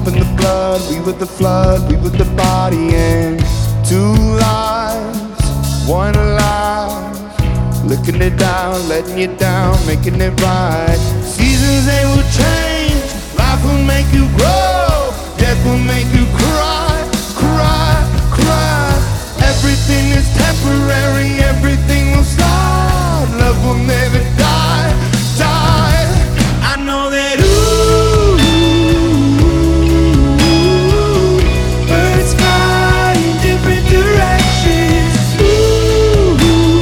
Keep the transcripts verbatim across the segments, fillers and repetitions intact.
up in the blood. We were the flood, we were the body, and two lives, one life. Looking it down, letting you down, making it right. Seasons, they will change. Life will make you grow. Death will make you cry, cry, cry. Everything is temporary, everything will start. Love will never die, die. I know that ooh, birds fly in different directions. Ooh,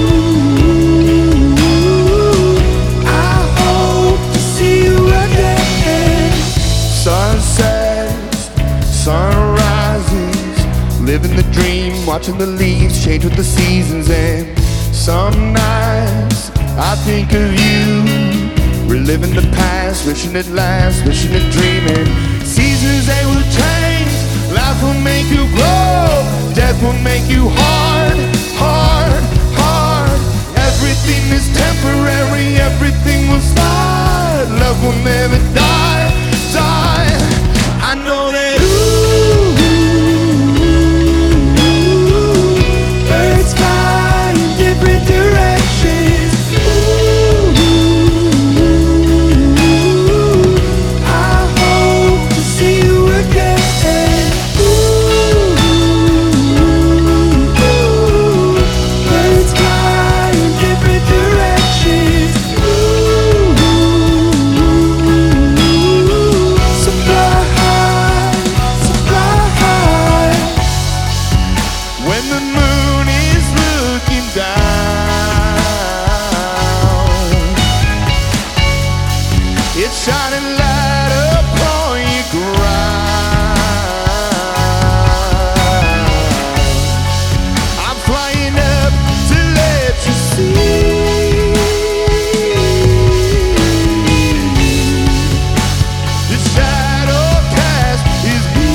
I hope to see you again. Sunsets, sunrises, living the dream, watching the leaves change with the seasons. And some nights I think of you, reliving the past, wishing it lasts, wishing it dreaming. Seasons, they will change. Life will make you grow. Death will make you hard, hard, hard. Everything is temporary, everything will start. Love will never die, die. I know that ooh, birds fly in different directions. Ooh, I hope to see you again. Ooh, birds fly in different directions. Ooh, so fly high, so fly high. When the moon is looking down, it's shining light upon your ground. I'm flying up to let you see the shadow cast is me.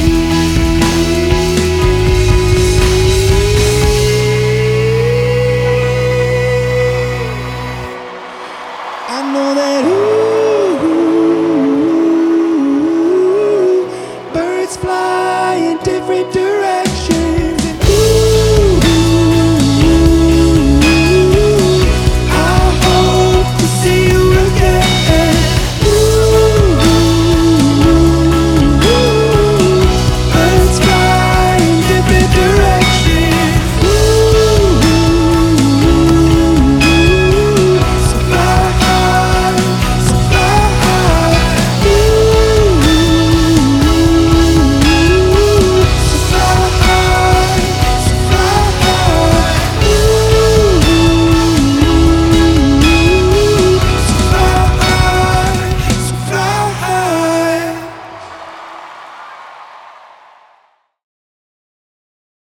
I know that ooh,